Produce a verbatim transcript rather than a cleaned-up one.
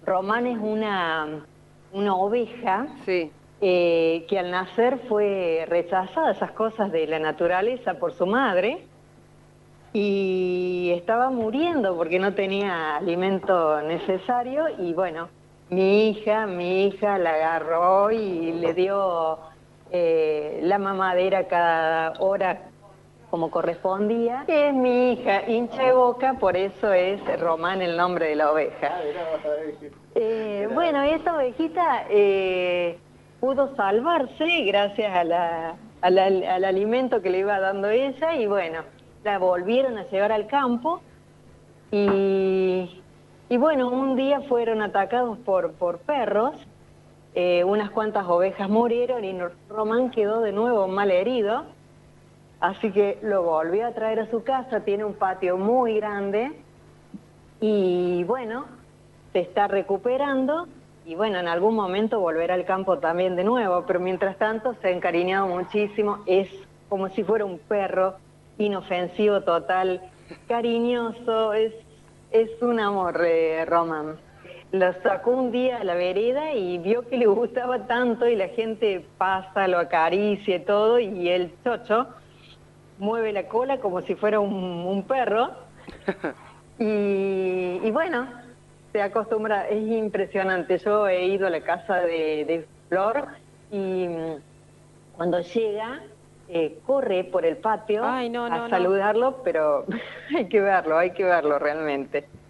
Román es una, una oveja Sí. eh, que al nacer fue rechazada, esas cosas de la naturaleza, por su madre, y estaba muriendo porque no tenía alimento necesario, y bueno, mi hija, mi hija la agarró y le dio eh, la mamadera cada hora como correspondía, que es mi hija, hincha de Boca, por eso es Román el nombre de la oveja. Eh, bueno, esta ovejita eh, pudo salvarse gracias a la, a la- al alimento que le iba dando ella, y bueno, la volvieron a llevar al campo y, y bueno, un día fueron atacados por, por perros, eh, unas cuantas ovejas murieron y Román quedó de nuevo mal herido. Así que lo volvió a traer a su casa, tiene un patio muy grande y bueno, se está recuperando y bueno, en algún momento volverá al campo también de nuevo, pero mientras tanto se ha encariñado muchísimo, es como si fuera un perro, inofensivo total, cariñoso, es, es un amor, eh, Román. Lo sacó un día a la vereda y vio que le gustaba tanto y la gente pasa, lo acaricia y todo, y el chocho mueve la cola como si fuera un, un perro y, y bueno, se acostumbra, es impresionante. Yo he ido a la casa de, de Flor y mm, cuando llega eh, corre por el patio Ay, no, a no, no. saludarlo, pero hay que verlo, hay que verlo realmente.